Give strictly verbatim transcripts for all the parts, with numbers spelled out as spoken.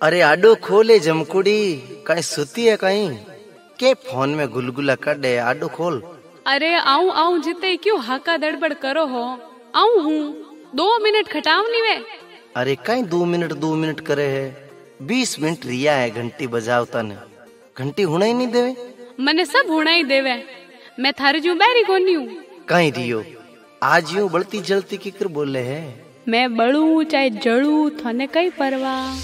अरे आडो खोले जमकुड़ी कहीं सुती है कहीं के फोन में गुलगुला कर दे। आडो खोल। अरे आऊं आऊं जिते क्यों हाका दड़बड़ करो हो। आऊं हूँ दो मिनट खटाव नहीं वे। अरे कहीं दो मिनट दो मिनट करे है बीस मिनट रिया है घंटी बजाओ तने घंटी होना ही नहीं देवे। मने सब होना ही देवे मैं थारे जू बैरी कोनी हूँ। कहीं रियो आज यूं बढ़ती जलती किकर बोले है। मैं बड़ू चाहे जड़ू थाने कई परवाह।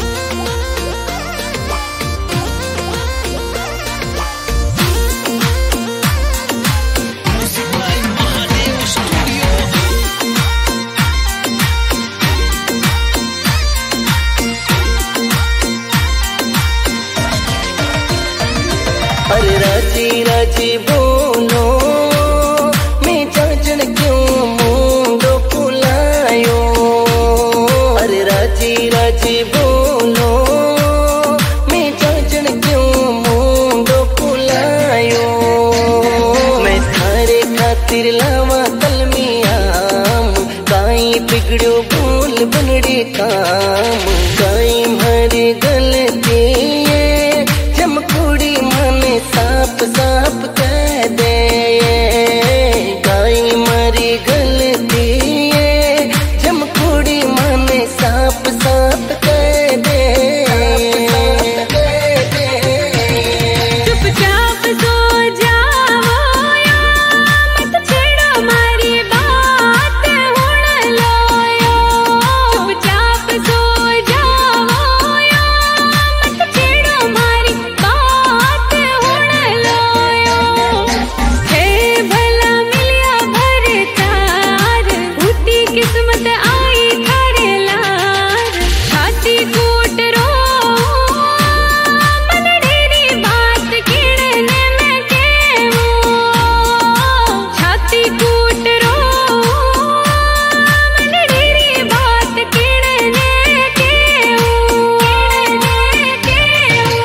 अरे राजी राजी बोलो मैं जाजन क्यों मुंडो फुलायो। अरे राजी राजी बोलो मैं जाजन क्यों मुंडो फुलायो। मैं थारे खातिर लावा कलमियाम काई बिगड़ो भूल बनड़े काम काई मारी गलती जमकुड़ी माने साफ साफ कह दे गाई मारी गलती जमकुड़ी माने साफ साफ कह दे। चुपचाप सो जाओ या मत छेड़ो मारी बात हुण लो। चुपचाप सो जाओ या मत छेड़ो मारी बात हुण लो। हे भला मिलिया भर तार फूटी किस्मत आई थारे लार। छाती कूट रो मन ढेरी बात किड़ने में केवो। छाती कूट रो मन ढेरी बात किड़ने केवो केवो।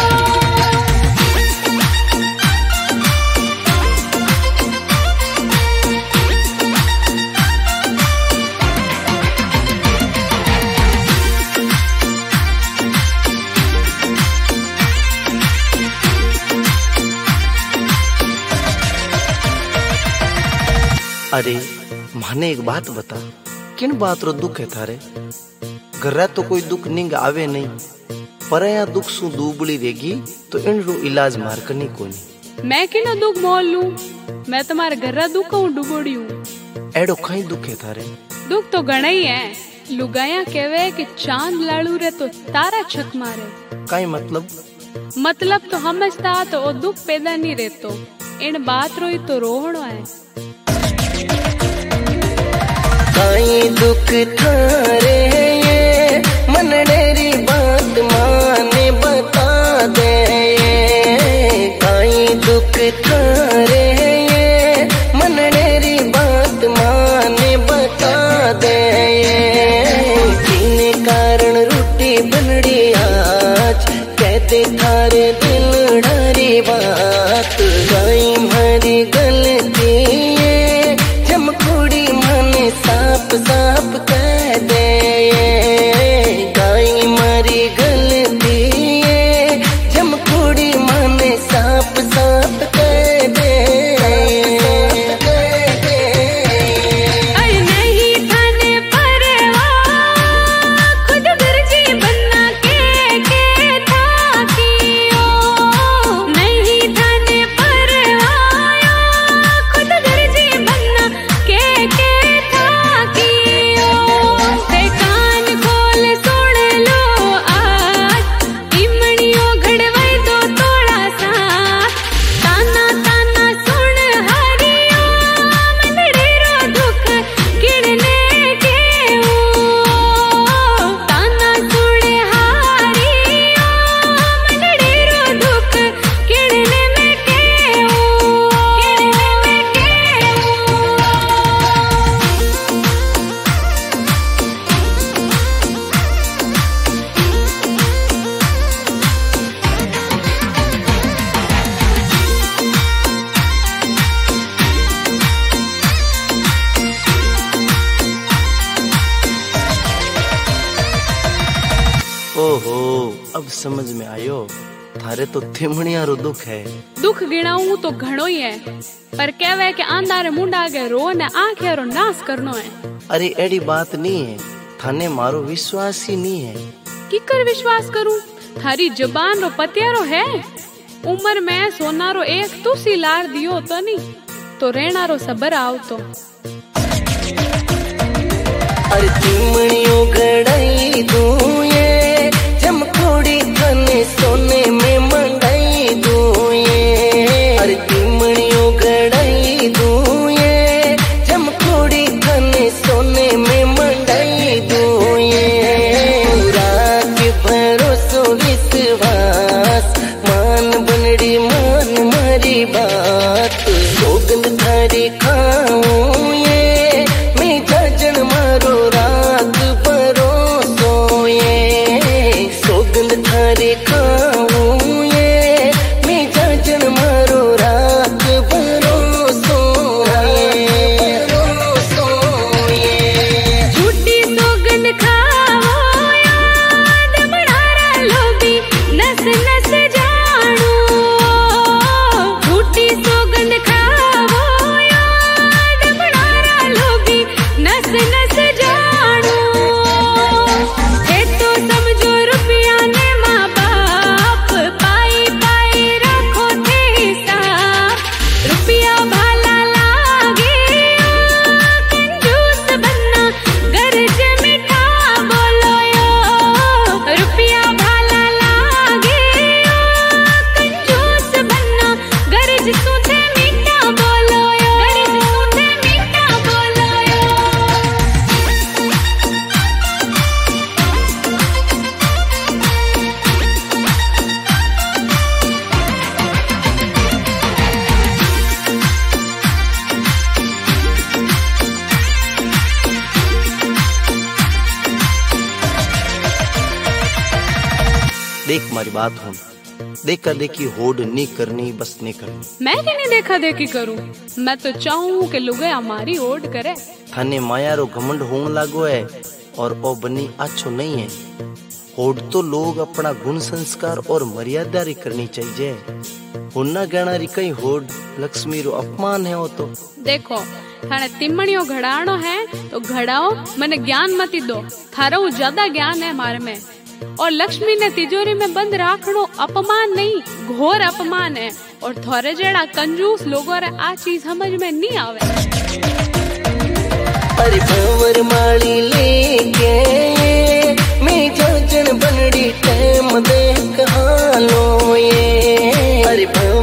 अरे माने एक बात बता किन बात रो दुख है थारे। घरे तो कोई दुख निंग आवे नहीं पर यहाँ दुख सु दूबड़ी रहेगी तो इन रो इलाज मार करनी कोनी। मैं किनो दुख मोल लूं मैं तुम्हारे घर्रा दुख हूँ डुबोड़ी हूँ। एडो कहीं दुख है थारे। दुख तो घना ही है। लुगाया कहवे कि चांद लाड़ू रे तो तारा छक मारे। कहीं मतलब मतलब तो समझता तो वो दुख पैदा नहीं रहतो। इन बात रोई तो रोहणो है। काई दुख थारे ये मन डेरी बात माने बता दे। काई दुख थारे ये मन डेरी बात माने बता दे। किने कारण रूटी बनड़ी आज कहते थारे दिल डारी बात गाई मारी गलती जमकुड़ी माने साफ साफ कह दे गाई मारी गलती जमकुड़ी माने साफ साफ कह दे। अरे नहीं थाने परवाह खुद गर्जी बनना के के था कियो। नहीं थाने परवाह समझ में आयो, थारे तो थिमणिया रो दुख है। दुख गिनाऊं तो घणो ही है, पर कहवे के आंधारे मुंडा आगे रो ने आंखें रो नाश करनो है। अरे एडी बात नहीं है, थाने मारो विश्वास ही नहीं है। किकर विश्वास करूं? थारी जबान रो पतियारो है। उम्र में सोना रो एक तुसी लार दियो तो नहीं, तो रहना रो सबर आओ तो। अरे चिमनियों गड़ाई दूं ये, चमकोड़ी थाने सोने में मंगाई दूं ये। अरे चिमनियों गड़ाई दूं ये, चमकोड़ी थाने सोने में मंगाई दूं ये। राग भरोसो विश्वास मान बनड़ी मान मारी बात, सोगंद थारी खाऊं ये, मैं जाजन मारो राग भरोसो ये। सोगंद थारी खाऊं ये, मैं जाजन मारो राग भरोसो ये, भरोसो ये। झूठी सोगंद खाओ याद बढ़ारा लोभी नस नस जानो। झूठी सोगंद खाओ याद बढ़ारा लोभी नस नस जानो। ये तो समझो रुपया ने माँ बाप पाई पाई रखो थे हिसाब। रुपया भाला लागे कंजूस बनना गरज मीठा बोलो यो। रुपया भाला लागे कंजूस बनना गरज सुधे मीठा बोलो यो। गरज सुधे मीठा बोलो यो। देख मारी बात हो, देखा देखी होड़ नहीं करनी, बस नहीं करनी। मैं कि नहीं देखा देखी करूं, मैं तो चाहूं कि लोग हमारी ओट करे। थाने माया रो घमंड होने लागो है, और ओ बनी अच्छो नहीं है। होड़ तो लोग अपना गुण संस्कार और मर्यादा री करनी चाहिए। होना गणा री कई होड़ लक्ष्मी रो अपमान है। वो तो देखो थाने तिमणियों घड़ानो है तो घड़ाओ, मने ज्ञान मती दो। थारो ज्यादा ज्ञान है मारे में। और लक्ष्मी ने तिजोरी में बंद राखनो अपमान नहीं, घोर अपमान है। और थोड़े जेड़ा कंजूस लोगों रे आ चीज समझ में नहीं आवे। अरे भंवर माली लेके मैं जाजन बनड़ी टाइम देख हालो ये। अरे